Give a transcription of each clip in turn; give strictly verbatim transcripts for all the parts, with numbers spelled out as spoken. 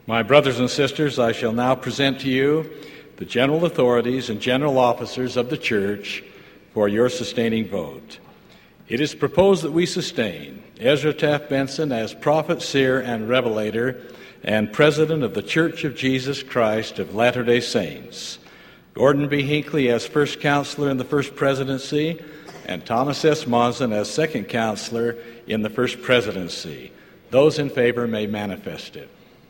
My brothers and sisters, I shall now present to you the general authorities and general officers of the church for your sustaining vote. It is proposed that we sustain Ezra Taft Benson as prophet, seer, and revelator and president of the Church of Jesus Christ of Latter-day Saints, Gordon B. Hinckley as first counselor in the first presidency, and Thomas S. Monson as second counselor in the first presidency. Those in favor may manifest it.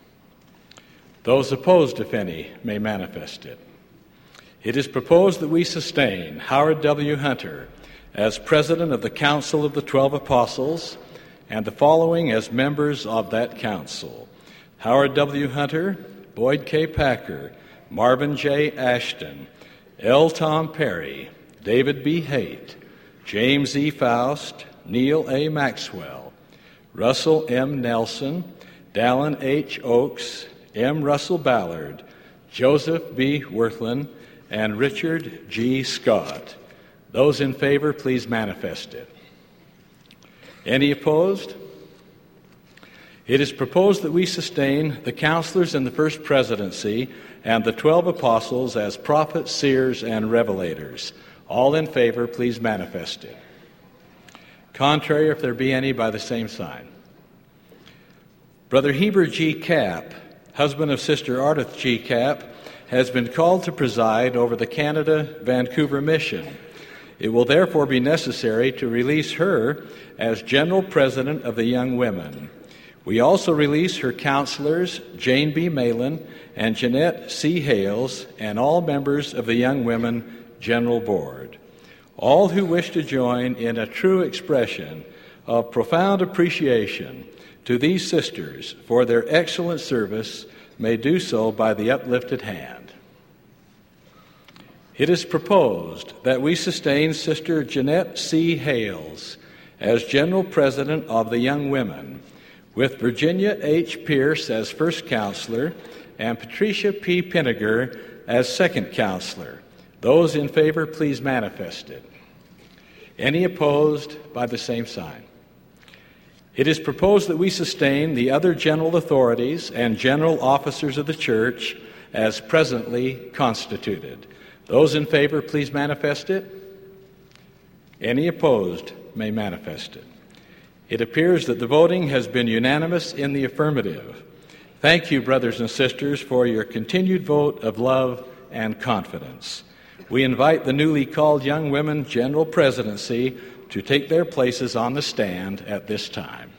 Those opposed, if any, may manifest it. It is proposed that we sustain Howard W. Hunter as president of the Council of the Twelve Apostles, and the following as members of that council: Howard W. Hunter, Boyd K. Packer, Marvin J. Ashton, L. Tom Perry, David B. Haight, James E. Faust, Neil A. Maxwell, Russell M. Nelson, Dallin H. Oakes, M. Russell Ballard, Joseph B. Worthland, and Richard G. Scott. Those in favor, please manifest it. Any opposed? It is proposed that we sustain the counselors in the first presidency and the twelve apostles as prophets, seers, and revelators. All in favor, please manifest it. Contrary, if there be any, by the same sign. Brother Heber G. Capp, husband of Sister Ardith G. Capp, has been called to preside over the Canada-Vancouver mission. It will therefore be necessary to release her as General President of the Young Women. We also release her counselors, Jane B. Malin and Jeanette C. Hales, and all members of the Young Women General Board. All who wish to join in a true expression of profound appreciation to these sisters for their excellent service may do so by the uplifted hand. It is proposed that we sustain Sister Jeanette C. Hales as General President of the Young Women, with Virginia H. Pierce as first counselor and Patricia P. Pinniger as second counselor. Those in favor, please manifest it. Any opposed, by the same sign. It is proposed that we sustain the other general authorities and general officers of the church as presently constituted. Those in favor, please manifest it. Any opposed may manifest it. It appears that the voting has been unanimous in the affirmative. Thank you, brothers and sisters, for your continued vote of love and confidence. We invite the newly called Young Women General Presidency to take their places on the stand at this time.